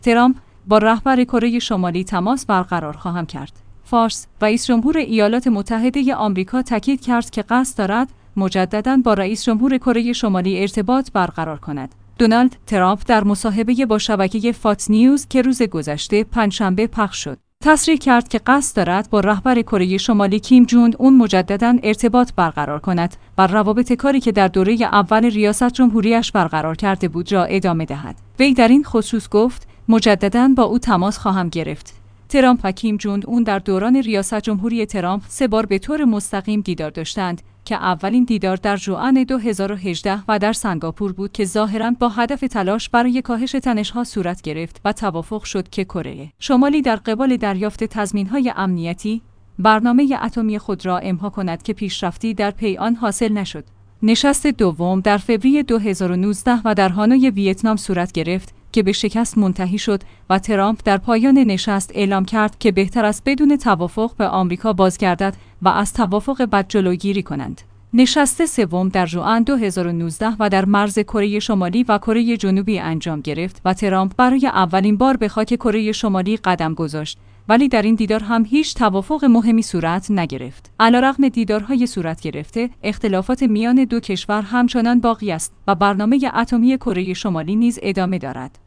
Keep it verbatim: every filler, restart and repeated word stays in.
ترامپ: با رهبر کره شمالی تماس برقرار خواهم کرد. فارس: رئیس جمهور ایالات متحده آمریکا تاکید کرد که قصد دارد مجدداً با رئیس جمهور کره شمالی ارتباط برقرار کند. دونالد ترامپ در مصاحبه با شبکه فاکس نیوز که روز گذشته پنجشنبه پخش شد، تصریح کرد که قصد دارد با رهبر کره شمالی کیم جونگ اون مجدداً ارتباط برقرار کند و روابط کاری که در دوره اول ریاست جمهوریش برقرار کرده بود را ادامه دهد. وی در این خصوص گفت: مجدداً با او تماس خواهم گرفت. ترامپ و کیم جونگ اون در دوران ریاست جمهوری ترامپ سه بار به طور مستقیم دیدار داشتند که اولین دیدار در ژوئن دو هزار و هجده و در سنگاپور بود که ظاهراً با هدف تلاش برای کاهش تنش‌ها صورت گرفت و توافق شد که کره شمالی در قبال دریافت تضمین‌های امنیتی برنامه اتمی خود را امضا کند که پیشرفتی در پی آن حاصل نشد. نشست دوم در فوریه دو هزار و نوزده و در هانوی ویتنام صورت گرفت که به شکست منتهی شد و ترامپ در پایان نشست اعلام کرد که بهتر است بدون توافق به آمریکا بازگردد و از توافق بد جلوگیری کنند. نشست سوم در ژوئن دو هزار و نوزده و در مرز کره شمالی و کره جنوبی انجام گرفت و ترامپ برای اولین بار به خاک کره شمالی قدم گذاشت، ولی در این دیدار هم هیچ توافق مهمی صورت نگرفت. علیرغم دیدارهای صورت گرفته، اختلافات میان دو کشور همچنان باقی است و برنامه اتمی کره شمالی نیز ادامه دارد.